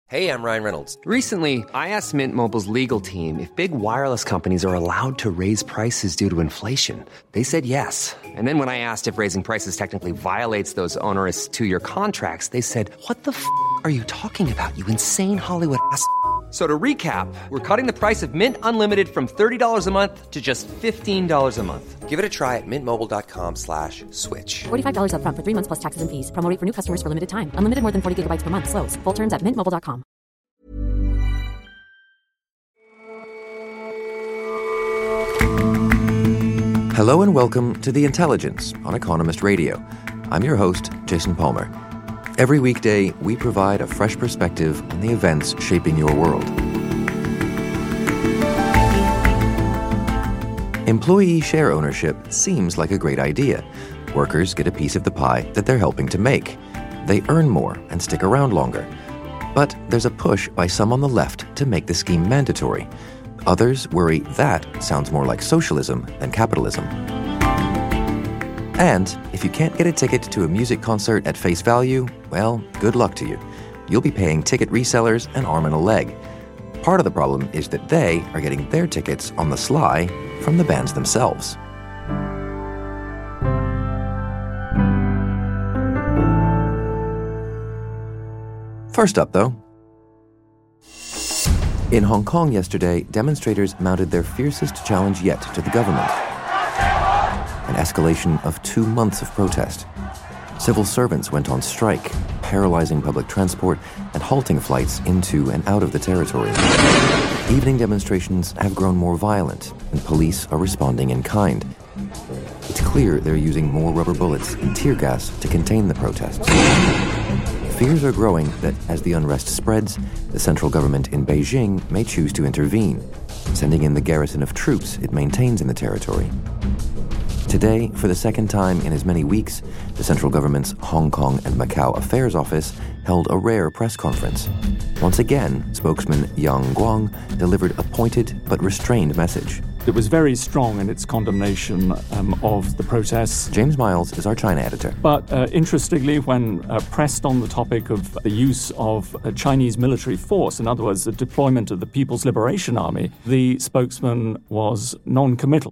Hey, I'm Ryan Reynolds. Recently, I asked Mint Mobile's legal team if big wireless companies are allowed to raise prices due to inflation. They said yes. And then when I asked if raising prices technically violates those onerous two-year contracts, they said, "What the f*** are you talking about, you insane Hollywood ass?" So to recap, we're cutting the price of Mint Unlimited from $30 a month to just $15 a month. Give it a try at mintmobile.com/switch. $45 up front for 3 months plus taxes and fees. Promo rate for new customers for limited time. Unlimited more than 40 gigabytes per month. Slows full terms at mintmobile.com. Hello and welcome to The Intelligence on Economist Radio. I'm your host, Jason Palmer. Every weekday, we provide a fresh perspective on the events shaping your world. Employee share ownership seems like a great idea. Workers get a piece of the pie that they're helping to make. They earn more and stick around longer. But there's a push by some on the left to make the scheme mandatory. Others worry that sounds more like socialism than capitalism. And if you can't get a ticket to a music concert at face value, well, good luck to you. You'll be paying ticket resellers an arm and a leg. Part of the problem is that they are getting their tickets on the sly from the bands themselves. First up, though. In Hong Kong yesterday, demonstrators mounted their fiercest challenge yet to the government. An escalation of 2 months of protest. Civil servants went on strike, paralyzing public transport and halting flights into and out of the territory. Evening demonstrations have grown more violent, and police are responding in kind. It's clear they're using more rubber bullets and tear gas to contain the protests. Fears are growing that as the unrest spreads, the central government in Beijing may choose to intervene, sending in the garrison of troops it maintains in the territory. Today, for the second time in as many weeks, the central government's Hong Kong and Macau Affairs Office held a rare press conference. Once again, spokesman Yang Guang delivered a pointed but restrained message. It was very strong in its condemnation of the protests. James Miles is our China editor. But interestingly, when pressed on the topic of the use of a Chinese military force, in other words, the deployment of the People's Liberation Army, the spokesman was non-committal.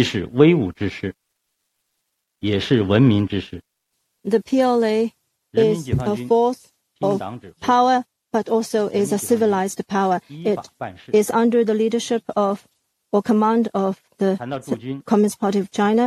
The PLA is a force of power, but also is a civilized power. It is under the leadership of or command of the Communist Party of China.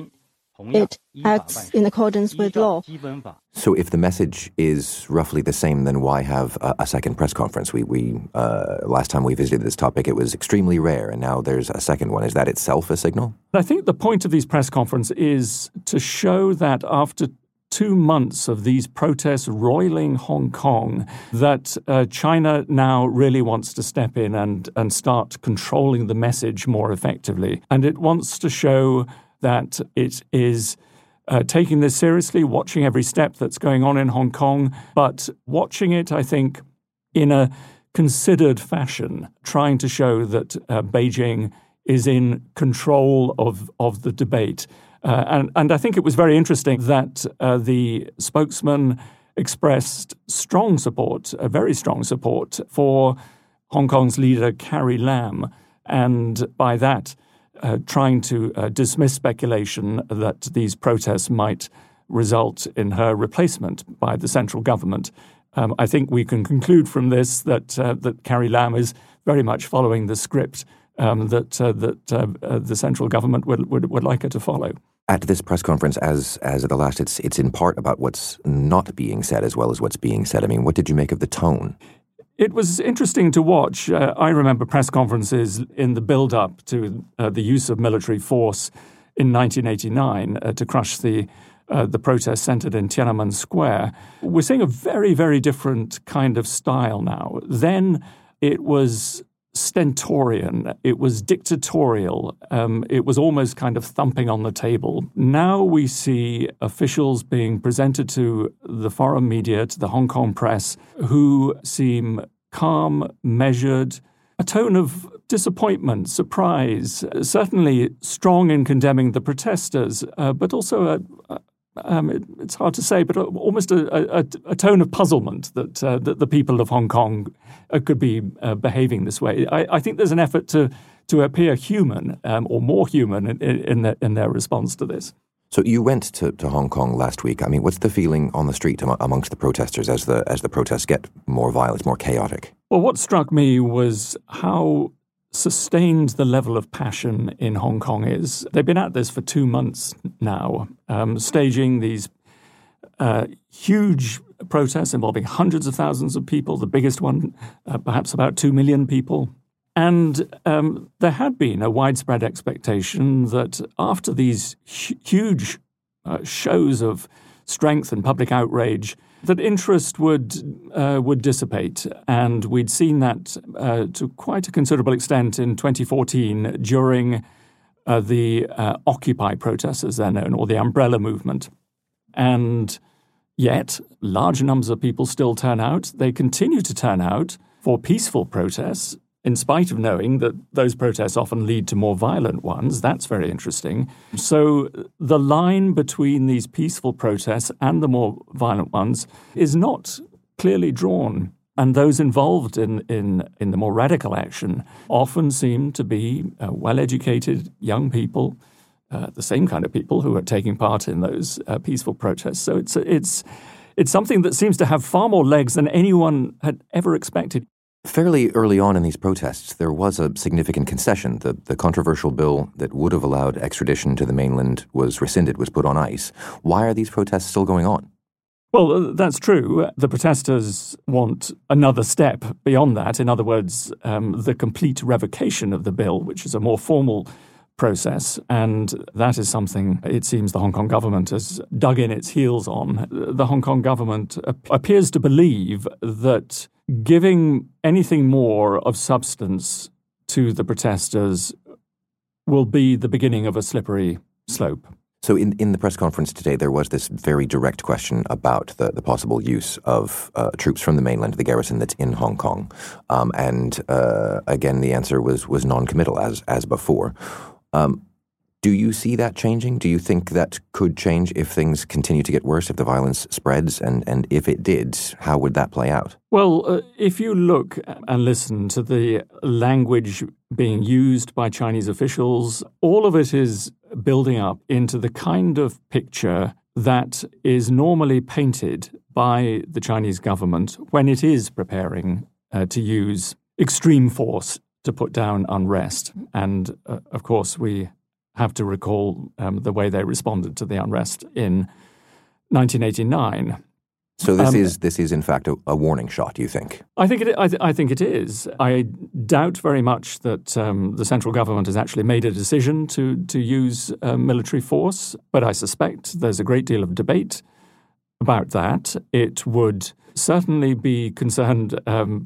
It acts in accordance with law. So if the message is roughly the same, then why have a second press conference? We last time we visited this topic, it was extremely rare, and now there's a second one. Is that itself a signal? I think the point of these press conferences is to show that after 2 months of these protests roiling Hong Kong, that China now really wants to step in and start controlling the message more effectively. And it wants to show that it is taking this seriously, watching every step that's going on in Hong Kong, but watching it, I think, in a considered fashion, trying to show that Beijing is in control of the debate. And I think it was very interesting that the spokesman expressed strong support, very strong support for Hong Kong's leader, Carrie Lam, and by that trying to dismiss speculation that these protests might result in her replacement by the central government. I think we can conclude from this that Carrie Lam is very much following the script that the central government would like her to follow. At this press conference, as at the last, it's in part about what's not being said as well as what's being said. I mean, what did you make of the tone? It was interesting to watch. I remember press conferences in the build-up to the use of military force in 1989 to crush the protest centered in Tiananmen Square. We're seeing a very, very different kind of style now. Then it was stentorian, it was dictatorial, it was almost kind of thumping on the table. Now we see officials being presented to the foreign media, to the Hong Kong press, who seem calm, measured, a tone of disappointment, surprise, certainly strong in condemning the protesters, but also it's hard to say, but almost a tone of puzzlement that the people of Hong Kong could be behaving this way. I think there's an effort to appear human or more human in their response to this. So you went to Hong Kong last week. I mean, what's the feeling on the street amongst the protesters as the protests get more violent, more chaotic? Well, what struck me was how sustained the level of passion in Hong Kong is. They've been at this for 2 months now, staging these huge protests involving hundreds of thousands of people, the biggest one perhaps about 2 million people. And there had been a widespread expectation that after these huge shows of strength and public outrage, that interest would dissipate. And we'd seen that to quite a considerable extent in 2014 during the Occupy protests, as they're known, or the Umbrella Movement. And yet, large numbers of people still turn out. They continue to turn out for peaceful protests, in spite of knowing that those protests often lead to more violent ones. That's very interesting. So the line between these peaceful protests and the more violent ones is not clearly drawn. And those involved in the more radical action often seem to be well-educated young people, the same kind of people who are taking part in those peaceful protests. So it's something that seems to have far more legs than anyone had ever expected. Fairly early on in these protests, there was a significant concession. The controversial bill that would have allowed extradition to the mainland was rescinded, was put on ice. Why are these protests still going on? Well, that's true. The protesters want another step beyond that. In other words, the complete revocation of the bill, which is a more formal process. And that is something it seems the Hong Kong government has dug in its heels on. The Hong Kong government appears to believe that giving anything more of substance to the protesters will be the beginning of a slippery slope. So in the press conference today, there was this very direct question about the possible use of troops from the mainland, the garrison that's in Hong Kong. And again, the answer was non-committal as before. Do you see that changing? Do you think that could change if things continue to get worse, if the violence spreads? And if it did, how would that play out? Well, if you look and listen to the language being used by Chinese officials, all of it is building up into the kind of picture that is normally painted by the Chinese government when it is preparing to use extreme force to put down unrest. And, of course, we have to recall the way they responded to the unrest in 1989. So this is in fact a warning shot, do you think? I think it is. I doubt very much that the central government has actually made a decision to use military force, but I suspect there's a great deal of debate about that. It would certainly be concerned,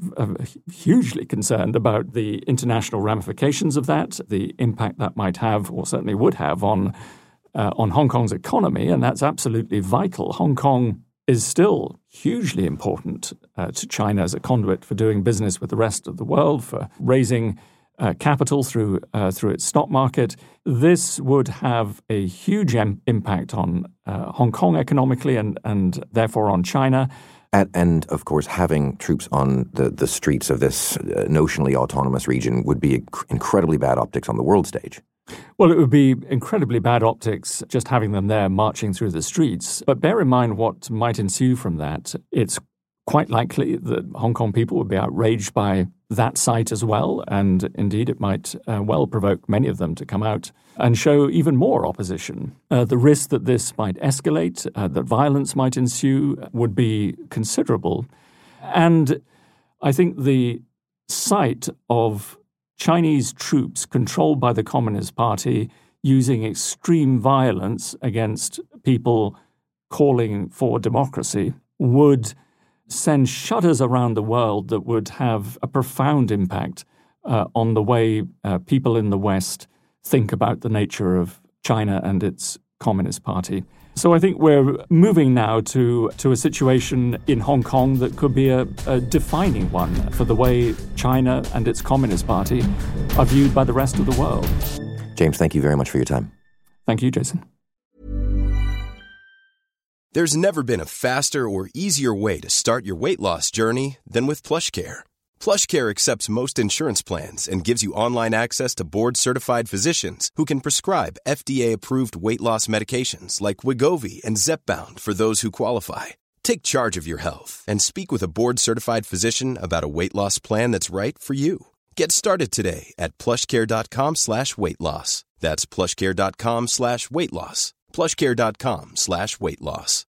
hugely concerned about the international ramifications of that, the impact that might have, or certainly would have, on Hong Kong's economy, and that's absolutely vital. Hong Kong is still hugely important to China as a conduit for doing business with the rest of the world, for raising capital through its stock market. This would have a huge impact on Hong Kong economically and therefore on China. And, of course, having troops on the streets of this notionally autonomous region would be incredibly bad optics on the world stage. Well, it would be incredibly bad optics just having them there marching through the streets. But bear in mind what might ensue from that. It's quite likely that Hong Kong people would be outraged by that sight as well. And indeed, it might well provoke many of them to come out and show even more opposition. The risk that this might escalate, that violence might ensue, would be considerable. And I think the sight of Chinese troops controlled by the Communist Party using extreme violence against people calling for democracy would send shudders around the world that would have a profound impact on the way people in the West think about the nature of China and its Communist Party. So I think we're moving now to a situation in Hong Kong that could be a defining one for the way China and its Communist Party are viewed by the rest of the world. James, thank you very much for your time. Thank you, Jason. There's never been a faster or easier way to start your weight loss journey than with PlushCare. PlushCare accepts most insurance plans and gives you online access to board-certified physicians who can prescribe FDA-approved weight loss medications like Wegovy and Zepbound for those who qualify. Take charge of your health and speak with a board-certified physician about a weight loss plan that's right for you. Get started today at plushcare.com/weight-loss. That's plushcare.com/weight-loss. plushcare.com/weight-loss.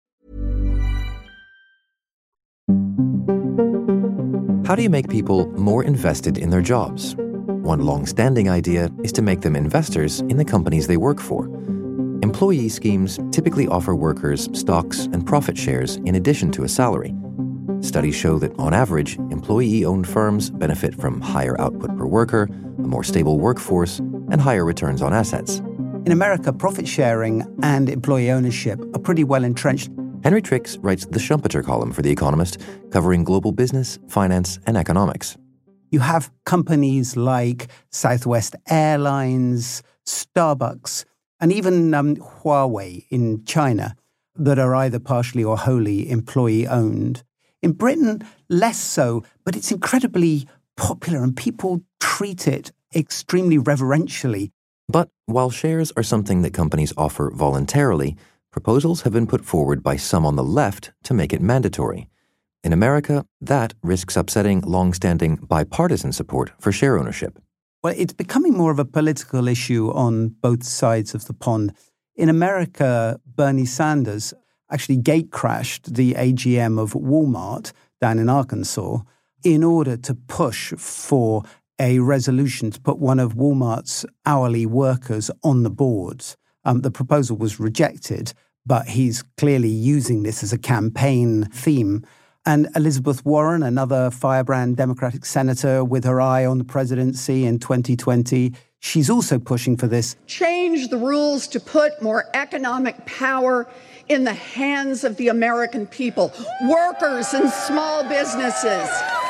How do you make people more invested in their jobs? One long-standing idea is to make them investors in the companies they work for. Employee schemes typically offer workers stocks and profit shares in addition to a salary. Studies show that, on average, employee-owned firms benefit from higher output per worker, a more stable workforce, and higher returns on assets. In America, profit sharing and employee ownership are pretty well entrenched. Henry Tricks writes the Schumpeter column for The Economist, covering global business, finance, and economics. You have companies like Southwest Airlines, Starbucks, and even Huawei in China that are either partially or wholly employee-owned. In Britain, less so, but it's incredibly popular and people treat it extremely reverentially. But while shares are something that companies offer voluntarily, proposals have been put forward by some on the left to make it mandatory. In America, that risks upsetting long-standing bipartisan support for share ownership. Well, it's becoming more of a political issue on both sides of the pond. In America, Bernie Sanders actually gate-crashed the AGM of Walmart down in Arkansas in order to push for a resolution to put one of Walmart's hourly workers on the board. The proposal was rejected, but he's clearly using this as a campaign theme. And Elizabeth Warren, another firebrand Democratic senator with her eye on the presidency in 2020, she's also pushing for this. Change the rules to put more economic power in the hands of the American people, workers and small businesses.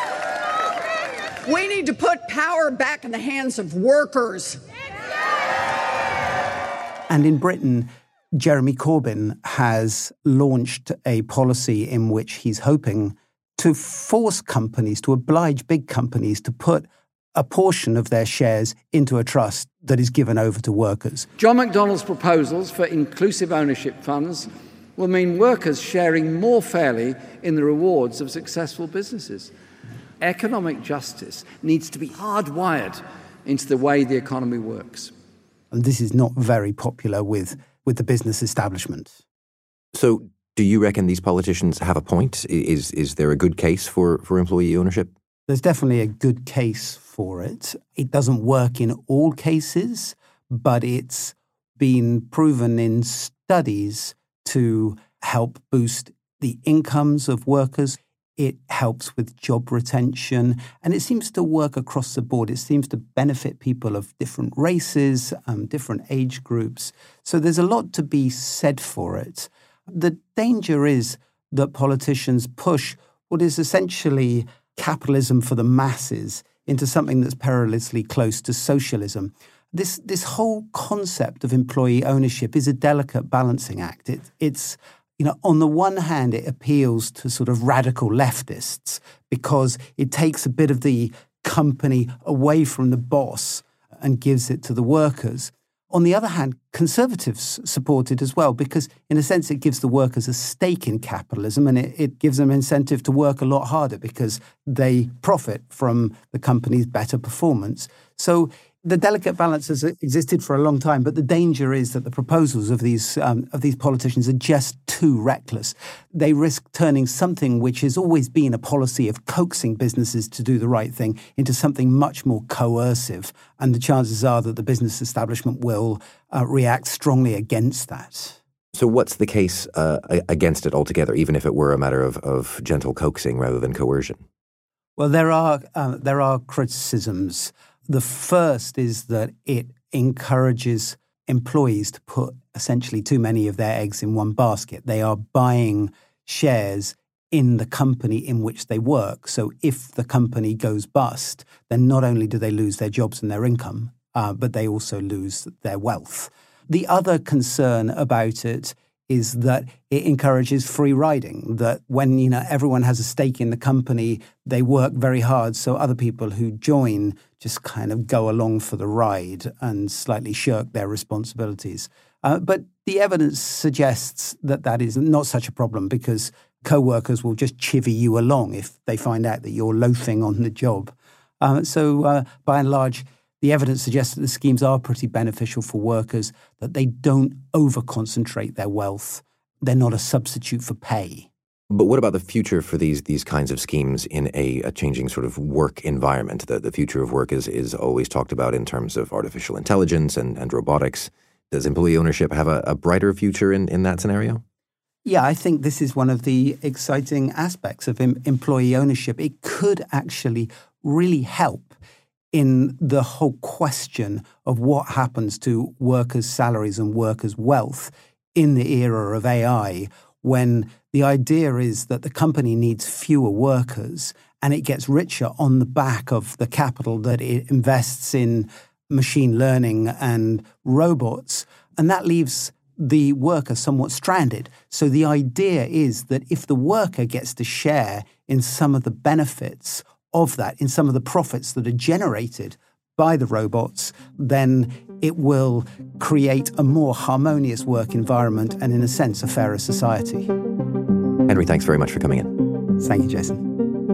We need to put power back in the hands of workers. And in Britain, Jeremy Corbyn has launched a policy in which he's hoping to force companies, to oblige big companies to put a portion of their shares into a trust that is given over to workers. John McDonnell's proposals for inclusive ownership funds will mean workers sharing more fairly in the rewards of successful businesses. Economic justice needs to be hardwired into the way the economy works. And this is not very popular with the business establishment. So do you reckon these politicians have a point? Is there a good case for employee ownership? There's definitely a good case for it. It doesn't work in all cases, but it's been proven in studies to help boost the incomes of workers. It helps with job retention, and it seems to work across the board. It seems to benefit people of different races, different age groups. So there's a lot to be said for it. The danger is that politicians push what is essentially capitalism for the masses into something that's perilously close to socialism. This whole concept of employee ownership is a delicate balancing act. It's on the one hand, it appeals to sort of radical leftists because it takes a bit of the company away from the boss and gives it to the workers. On the other hand, conservatives support it as well because, in a sense, it gives the workers a stake in capitalism and it gives them incentive to work a lot harder because they profit from the company's better performance. So the delicate balance has existed for a long time, but the danger is that the proposals of these politicians are just too reckless. They risk turning something which has always been a policy of coaxing businesses to do the right thing into something much more coercive, and the chances are that the business establishment will react strongly against that. So what's the case against it altogether, even if it were a matter of gentle coaxing rather than coercion? Well, there are criticisms. The first is that it encourages employees to put essentially too many of their eggs in one basket. They are buying shares in the company in which they work. So if the company goes bust, then not only do they lose their jobs and their income, but they also lose their wealth. The other concern about it is that it encourages free riding, that when, everyone has a stake in the company, they work very hard. So other people who join just kind of go along for the ride and slightly shirk their responsibilities. But the evidence suggests that that is not such a problem, because co-workers will just chivvy you along if they find out that you're loafing on the job. So by and large, the evidence suggests that the schemes are pretty beneficial for workers, that they don't over-concentrate their wealth. They're not a substitute for pay. But what about the future for these kinds of schemes in a changing sort of work environment? The future of work is always talked about in terms of artificial intelligence and robotics. Does employee ownership have a brighter future in that scenario? Yeah, I think this is one of the exciting aspects of employee ownership. It could actually really help in the whole question of what happens to workers' salaries and workers' wealth in the era of AI, when the idea is that the company needs fewer workers and it gets richer on the back of the capital that it invests in machine learning and robots. And that leaves the worker somewhat stranded. So the idea is that if the worker gets to share in some of the benefits of that, in some of the profits that are generated by the robots, then it will create a more harmonious work environment and, in a sense, a fairer society. Henry, thanks very much for coming in. Thank you, Jason.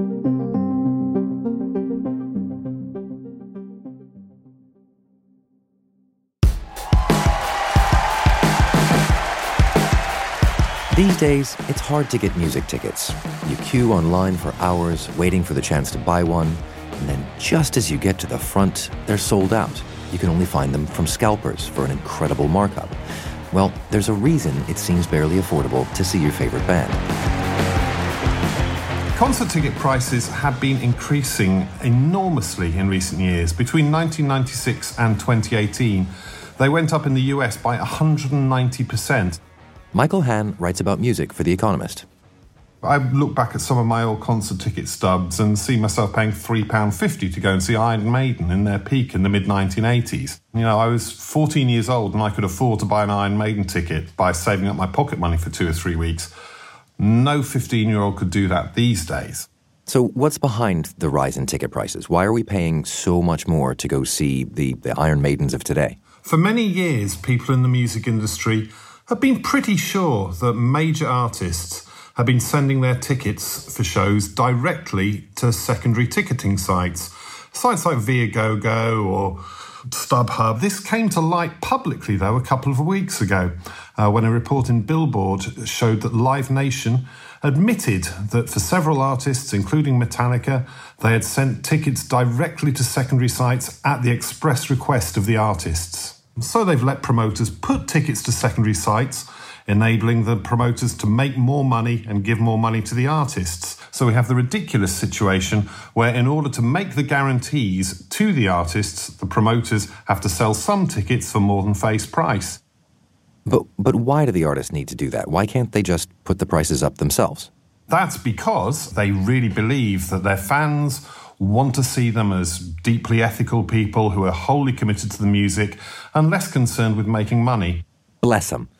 These days, it's hard to get music tickets. You queue online for hours, waiting for the chance to buy one, and then just as you get to the front, they're sold out. You can only find them from scalpers for an incredible markup. Well, there's a reason it seems barely affordable to see your favorite band. Concert ticket prices have been increasing enormously in recent years. Between 1996 and 2018, they went up in the US by 190%. Michael Hann writes about music for The Economist. I look back at some of my old concert ticket stubs and see myself paying £3.50 to go and see Iron Maiden in their peak in the mid-1980s. I was 14 years old and I could afford to buy an Iron Maiden ticket by saving up my pocket money for 2 or 3 weeks. No 15-year-old could do that these days. So what's behind the rise in ticket prices? Why are we paying so much more to go see the Iron Maidens of today? For many years, people in the music industry have been pretty sure that major artists have been sending their tickets for shows directly to secondary ticketing sites. Sites like Viagogo or StubHub. This came to light publicly, though, a couple of weeks ago when a report in Billboard showed that Live Nation admitted that for several artists, including Metallica, they had sent tickets directly to secondary sites at the express request of the artists. So they've let promoters put tickets to secondary sites, enabling the promoters to make more money and give more money to the artists. So we have the ridiculous situation where in order to make the guarantees to the artists, the promoters have to sell some tickets for more than face price. But why do the artists need to do that? Why can't they just put the prices up themselves? That's because they really believe that their fans want to see them as deeply ethical people who are wholly committed to the music and less concerned with making money. Bless them.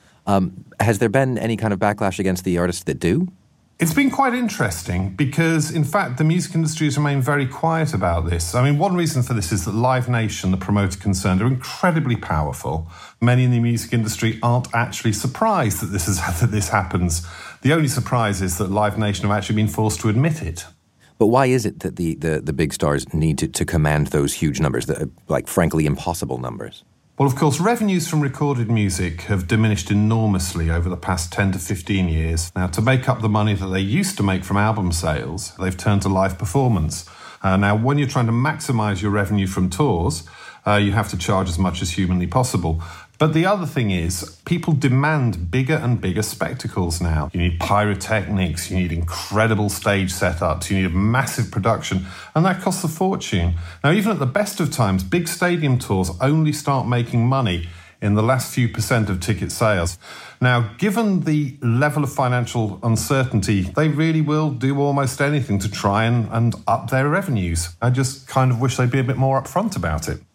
Has there been any kind of backlash against the artists that do? It's been quite interesting because, in fact, the music industry has remained very quiet about this. I mean, one reason for this is that Live Nation, the promoter concerned, are incredibly powerful. Many in the music industry aren't actually surprised that this happens. The only surprise is that Live Nation have actually been forced to admit it. But why is it that the big stars need to command those huge numbers, frankly, impossible numbers? Well, of course, revenues from recorded music have diminished enormously over the past 10 to 15 years. Now, to make up the money that they used to make from album sales, they've turned to live performance. Now, when you're trying to maximise your revenue from tours, you have to charge as much as humanly possible. But the other thing is, people demand bigger and bigger spectacles now. You need pyrotechnics, you need incredible stage setups, you need a massive production, and that costs a fortune. Now, even at the best of times, big stadium tours only start making money in the last few % of ticket sales. Now, given the level of financial uncertainty, they really will do almost anything to try and up their revenues. I just kind of wish they'd be a bit more upfront about it.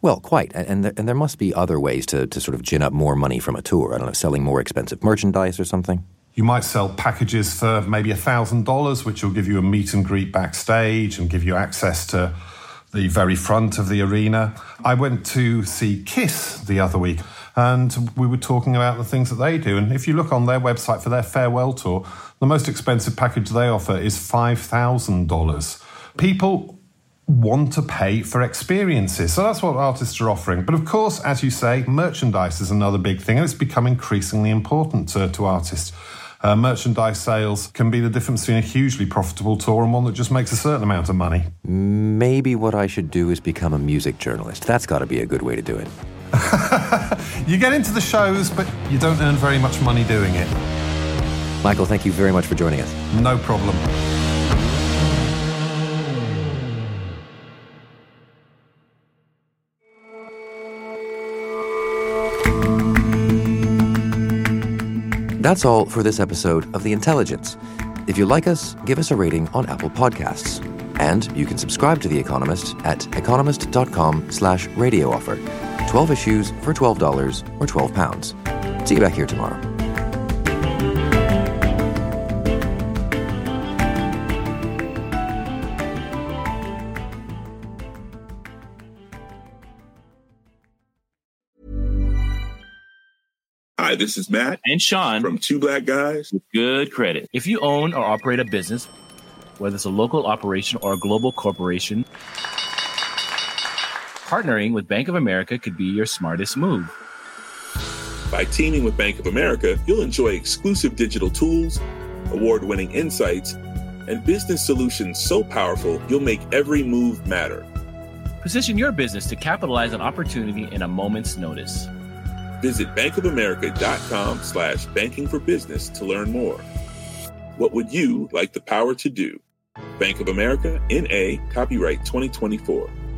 Well, quite. And there must be other ways to sort of gin up more money from a tour. I don't know, selling more expensive merchandise or something. You might sell packages for maybe $1,000, which will give you a meet and greet backstage and give you access to the very front of the arena. I went to see Kiss the other week, and we were talking about the things that they do. And if you look on their website for their farewell tour, the most expensive package they offer is $5,000. People want to pay for experiences. So that's what artists are offering. But of course, as you say, merchandise is another big thing, and it's become increasingly important to artists. Merchandise sales can be the difference between a hugely profitable tour and one that just makes a certain amount of money. Maybe what I should do is become a music journalist. That's got to be a good way to do it. You get into the shows, but you don't earn very much money doing it. Michael, thank you very much for joining us. No problem. That's all for this episode of The Intelligence. If you like us, give us a rating on Apple Podcasts. And you can subscribe to The Economist at economist.com/radio offer. 12 issues for $12 or £12. See you back here tomorrow. Hi, this is Matt and Sean from Two Black Guys with Good Credit. If you own or operate a business, whether it's a local operation or a global corporation, partnering with Bank of America could be your smartest move. By teaming with Bank of America, you'll enjoy exclusive digital tools, award-winning insights, and business solutions so powerful you'll make every move matter. Position your business to capitalize on opportunity in a moment's notice. Visit bankofamerica.com/banking for business to learn more. What would you like the power to do? Bank of America, N.A., copyright 2024.